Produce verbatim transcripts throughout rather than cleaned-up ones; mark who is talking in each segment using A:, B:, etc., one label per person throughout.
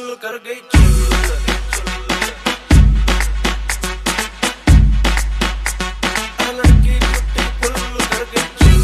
A: कर गई चुल। लड़की ब्यूटीफुल कर गई चुल।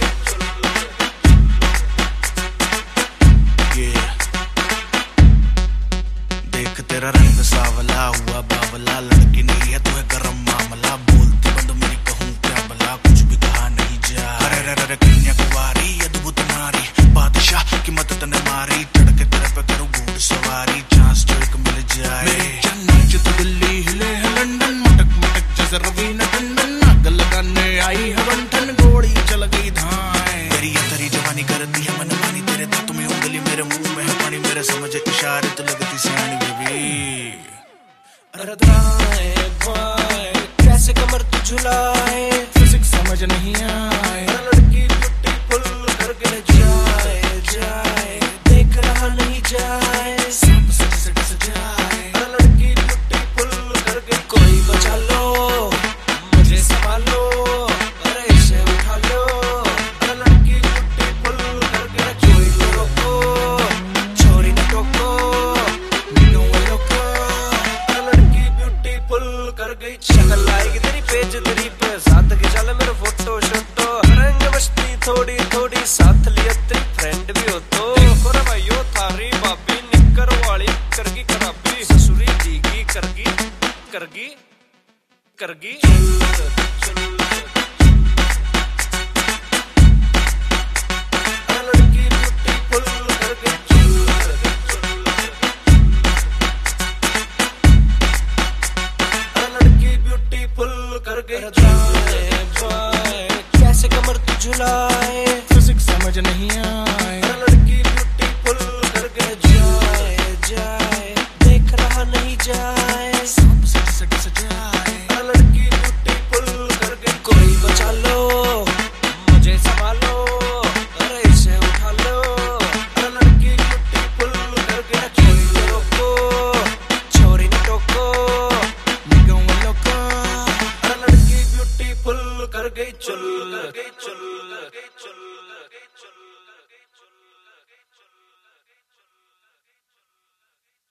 A: देख तेरा रंग सावला हुआ बावला, लड़की नहीं है तो है गरम मामला। बोलती बंद मेरी कहूँ क्या भला, कुछ भी कहा नहीं जा। अरे रे रे कन्याकुमारी अद्भुत नारी, बादशाह की मदद ने मारी। चढ़ के तेरे पे करूँ घोड़ सवारी, चांस जो एक मिल जाए। मेरी जन्नत तो दिल्ली हिले है लंदन, मटक मटक जैसे रवीना टंडन। आग लगाने आई है बंठन, घोड़ी चल गई धाए। तेरी ये तेरी जवानी करती है मन मानी, तेरे दांतों में उंगली मेरे मुंह में है पानी। मेरे समझ इशारे तो लगती सियानी बेबी। अरे दाएं बाएं कैसे कमर तू झुलाए, फिजिक्स समझ नहीं आए। लड़की ब्यूटीफुल कर के जाए जाए, देख रहा नहीं जाए, सब सज सज सजाए। लड़की ब्यूटीफुल कर के कोई बचा लो, मुझे संभालो, अरे इसे उठा लो। लड़की ब्यूटीफुल कर के कोई तो रोको, छोरी न टोको, मीनू लोको। लड़की ब्यूटीफुल कर गई शक्ल आएगी तेरी पेज तेरी पे, साथ के चल मेरा फोटो शोटो। रंग मस्ती थोड़ी थोड़ी साथ लिया तेरी फ्रेंड भी हो तो। देखो रे भाइयों थारी भाभी निक्कर वाली करगी खराबी, ससुरी जीगी करगी करगी करगी चुल। लड़की ब्यूटीफुल कर गई चुल। लड़की ब्यूटीफुल कर गई दाएं बाएं कैसे कमर तू झुलाए, फिजिक्स समझ नहीं आए। लड़की ब्यूटीफुल कर गए जाए जाए, देख रहा नहीं जाए, सब सज सज सजाए। लड़की ब्यूटीफुल कर गई कोई बचा लो, मुझे संभालो, अरे इसे उठा लो। लड़की ब्यूटीफुल कर गई कोई तो रोको, छोरी न टोको, निगम लोको। लड़की ब्यूटीफुल कर गई चुल कर गई चुल।